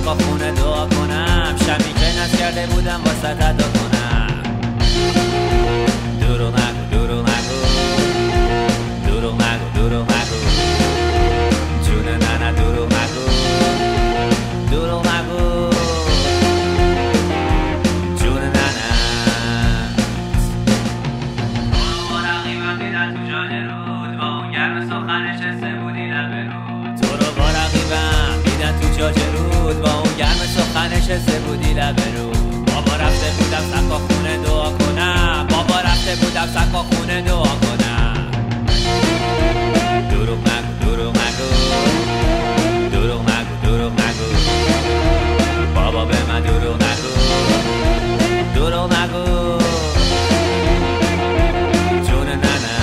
سقا خونه دعا کنم، شمی که نز کرده بودم واسه ادا کنم. دروغ نگو دروغ نگو دروغ نگو دروغ نگو جون ننه دروغ نگو دروغ نگو جون ننه. تو رو با رقیبم دیدن تو جاده رود، با اون گرم سخن نشسته بودی لب رود. تو رو با رقیبم دیدن تو جاده رود، با اون گرم سخن نشسته بودی لب رود. بابا رفته بودم سقا خونه دعا کنم، بابا رفته بودم سقا خونه دعا کنم. دروغ نگو دروغ نگو دروغ نگو دروغ نگو بابا به من دروغ نگو دروغ نگو جون ننه.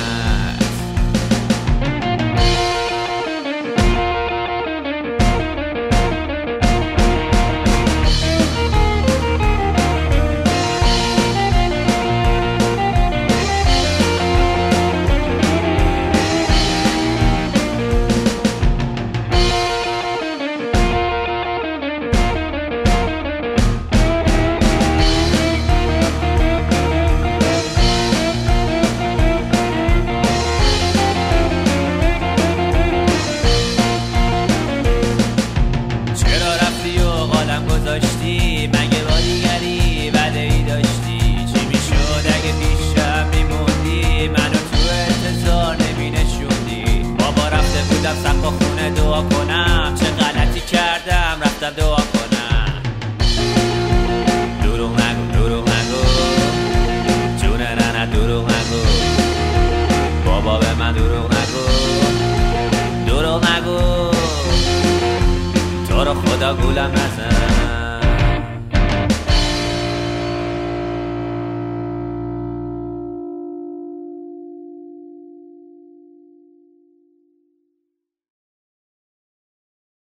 مگه با دیگری وعده ای داشتی؟ چی میشد اگه پیشم میموندی؟ منو تو انتظار نمینشوندی. بابا رفته بودم سقا خونه دعا کنم، چه غلطی کردم رفتم دعا کنم. دروغ نگو دروغ نگو جون ننه دروغ نگو بابا به من دروغ نگو دروغ نگو تو رو خدا گولم نزن.